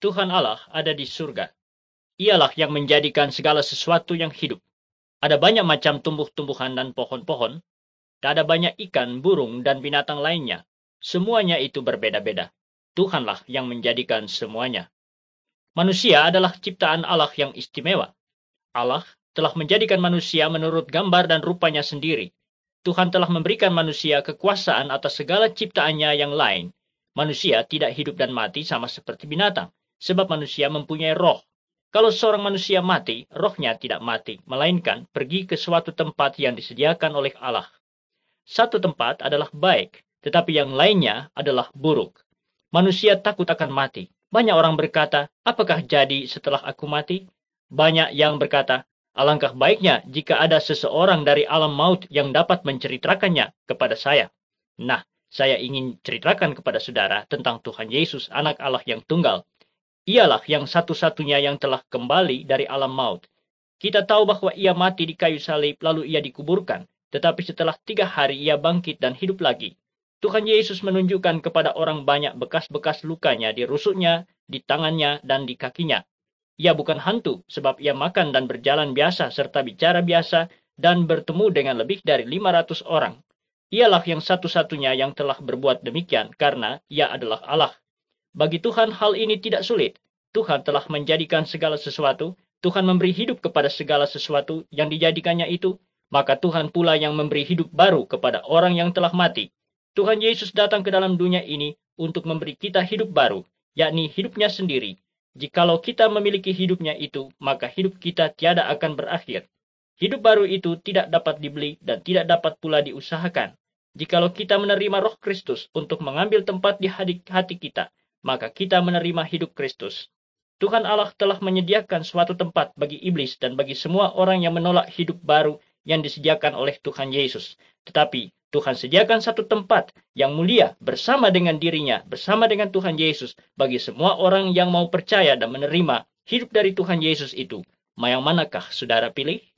Tuhan Allah ada di surga. Ialah yang menjadikan segala sesuatu yang hidup. Ada banyak macam tumbuh-tumbuhan dan pohon-pohon, dan ada banyak ikan, burung, dan binatang lainnya. Semuanya itu berbeda-beda. Tuhanlah yang menjadikan semuanya. Manusia adalah ciptaan Allah yang istimewa. Allah telah menjadikan manusia menurut gambar dan rupanya sendiri. Tuhan telah memberikan manusia kekuasaan atas segala ciptaannya yang lain. Manusia tidak hidup dan mati sama seperti binatang, sebab manusia mempunyai roh. Kalau seorang manusia mati, rohnya tidak mati, melainkan pergi ke suatu tempat yang disediakan oleh Allah. Satu tempat adalah baik, tetapi yang lainnya adalah buruk. Manusia takut akan mati. Banyak orang berkata, apakah jadi setelah aku mati? Banyak yang berkata, alangkah baiknya jika ada seseorang dari alam maut yang dapat menceritakannya kepada saya. Nah, saya ingin ceritakan kepada saudara tentang Tuhan Yesus, anak Allah yang tunggal. Ialah yang satu-satunya yang telah kembali dari alam maut. Kita tahu bahwa ia mati di kayu salib, lalu ia dikuburkan. Tetapi setelah 3 hari ia bangkit dan hidup lagi. Tuhan Yesus menunjukkan kepada orang banyak bekas-bekas lukanya di rusuknya, di tangannya, dan di kakinya. Ia bukan hantu, sebab ia makan dan berjalan biasa serta bicara biasa dan bertemu dengan lebih dari 500 orang. Ialah yang satu-satunya yang telah berbuat demikian karena ia adalah Allah. Bagi Tuhan hal ini tidak sulit. Tuhan telah menjadikan segala sesuatu. Tuhan memberi hidup kepada segala sesuatu yang dijadikannya itu. Maka Tuhan pula yang memberi hidup baru kepada orang yang telah mati. Tuhan Yesus datang ke dalam dunia ini untuk memberi kita hidup baru, yakni hidupnya sendiri. Jikalau kita memiliki hidupnya itu, maka hidup kita tiada akan berakhir. Hidup baru itu tidak dapat dibeli dan tidak dapat pula diusahakan. Jikalau kita menerima Roh Kristus untuk mengambil tempat di hati kita, maka kita menerima hidup Kristus. Tuhan Allah telah menyediakan suatu tempat bagi iblis dan bagi semua orang yang menolak hidup baru yang disediakan oleh Tuhan Yesus. Tetapi Tuhan sediakan satu tempat yang mulia bersama dengan dirinya, bersama dengan Tuhan Yesus, bagi semua orang yang mau percaya dan menerima hidup dari Tuhan Yesus itu. Yang manakah saudara pilih?